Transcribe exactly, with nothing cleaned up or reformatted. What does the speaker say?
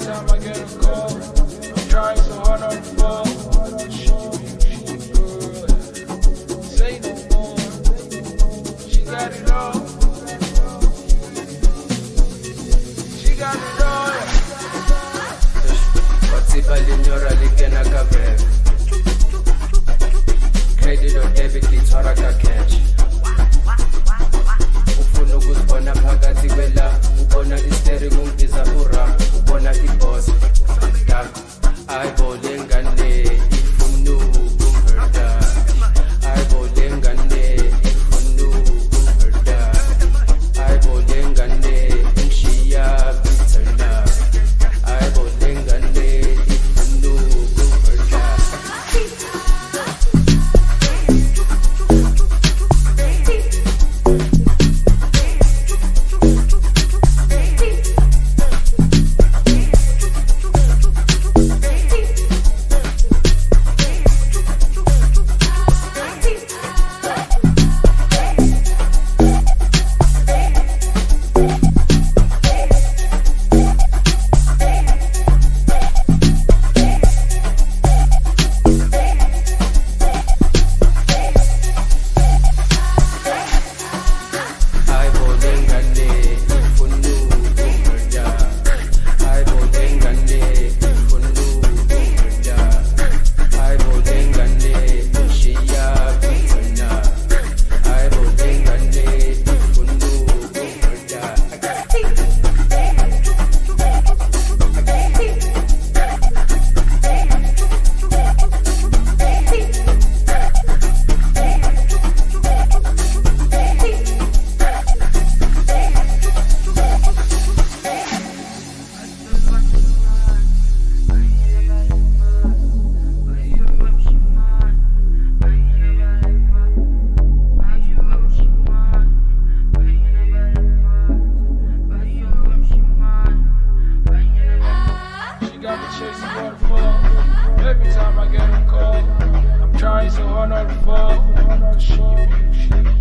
time I get a call, I'm trying so hard not to fall. She, she good. Say no more. She got it all. She got it all. What's it about Linyora Likena Gabriel? Credit or debit, it's Horaka cash. Ufuna ukuzibona phakathi kwela, ubona isteri ngungiza ura, ubona iboss. Dark, ayibole ngane, ifuna ukumhurta. Ayibole ngane, ifuna ukumhurta. Ayibole ngane, ingishiya bithana. Ayibole ngane, ifuna ukumhurta. Chasing waterfall. Every time I get a call, I'm trying so hard not to fall. 'Cause she, she